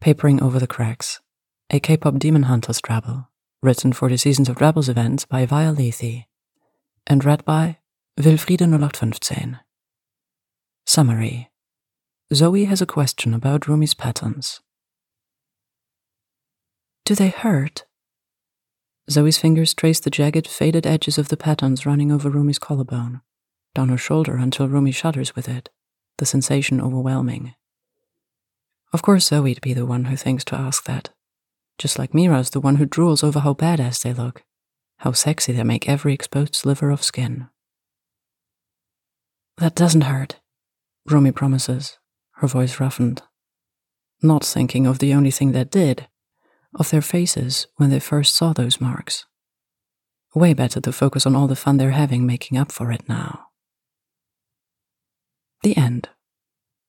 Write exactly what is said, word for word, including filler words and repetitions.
Papering Over the Cracks, a K-pop Demon Hunter Drabble, written for the Seasons of Drabbles event by Via Lethe, and read by Wilfriede null acht fünfzehn. Summary. Zoe has a question about Rumi's patterns. Do they hurt? Zoe's fingers trace the jagged, faded edges of the patterns running over Rumi's collarbone, down her shoulder until Rumi shudders with it, the sensation overwhelming. Of course Zoe'd be the one who thinks to ask that. Just like Mira's the one who drools over how badass they look, how sexy they make every exposed sliver of skin. That doesn't hurt, Rumi promises, her voice roughened. Not thinking of the only thing that did, of their faces when they first saw those marks. Way better to focus on all the fun they're having making up for it now. The end.